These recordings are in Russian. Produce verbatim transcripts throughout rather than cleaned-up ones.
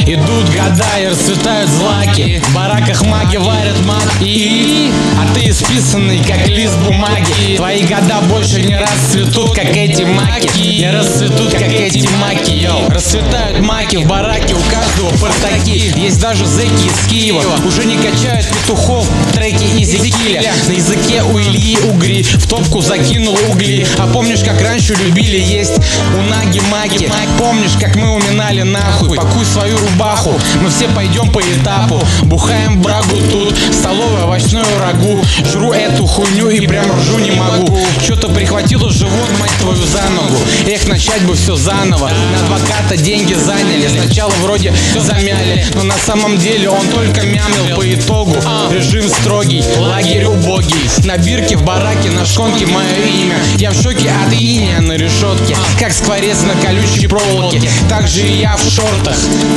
Идут года и расцветают злаки, в бараках маги варят мак и... А ты исписанный, как лист бумаги. Твои года больше не расцветут, как эти маки. Не расцветут, как эти маки, йоу. Расцветают маки в бараке, у каждого портаки. Есть даже зэки из Киева, уже не качают петухов треки Изекииля. На языке у Ильи угри, в топку закинул угли. А помнишь, как раньше любили есть унаги маги? Помнишь, как мы уминали нахуй? Пакуй свою рубаху, мы все пойдем по этапу. Бухаем брагу тут, столовое овощную рагу. Жру эту хуйню и прям ржу не могу. Что-то прихватило живот, мать твою, за ногу. Эх, начать бы все заново. На адвоката деньги заняли, сначала вроде замяли, но на самом деле он только мямлил по итогу. Режим строгий, лагерь убогий. На бирке в бараке, на шконке мое имя. Я в шоке от иния на решетке, как скворец на колючей проволоке. Так же и я в шортах.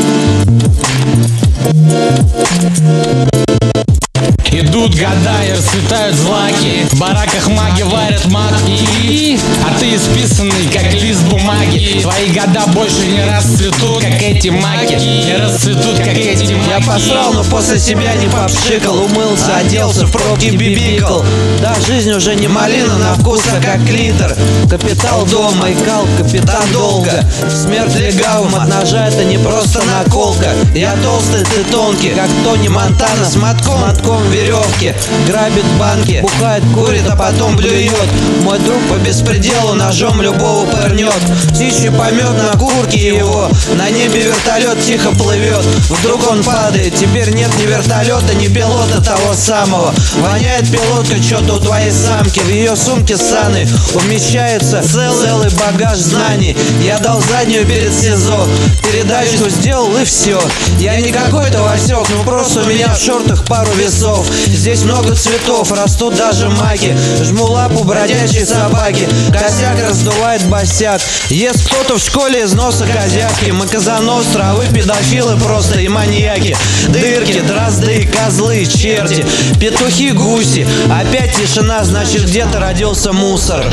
Идут года и расцветают злаки, в бараках маги варят мак и... А ты исписанный, как лист бумаги. Твои года больше не расцветут, как эти маки. Не расцветут, как эти маки. Я посрал, но после себя не попшикал. Умылся, оделся, в пробки бибикал. Да, жизнь уже не малина на вкус, а как клитор. Капитал дома и кал, капитан долго. Смерть легавым от ножа, это не просто наколка. Я толстый, ты тонкий, как Тони Монтана с мотком, мотком веревки. Грабит банки, бухает, курит, а потом блюет. Мой друг по беспределу ножом любого пырнет. Птичий помет на куртке его, на небе вертолет тихо плывет. Вдруг он падает, теперь нет ни вертолета, ни пилота того самого. Воняет пилотка что-то у твоей самки. В ее сумке саны умещается целый, целый багаж знаний. Я дал заднюю перед СИЗО, передачку сделал и все. Я не какой-то Васек, ну просто у меня в шортах пару весов. Здесь много цветов, растут даже маки. Жму лапу бродячей собаки, косяк раздувает босяк. Ест кто-то в школе из носа козявки. Мы Казаностра, а вы педофилы просто и маньяки. Дырки, дрозды, козлы, черти, петухи, гуси. Опять тишина, значит где-то родился мусор.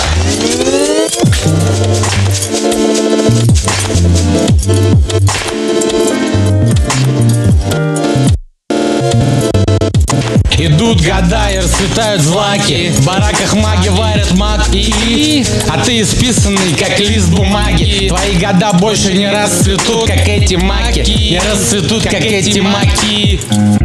Идут года и расцветают злаки, в бараках маги варят мак и... А ты исписанный, как лист бумаги. Твои года больше не расцветут, как эти маки. Не расцветут, как эти маки.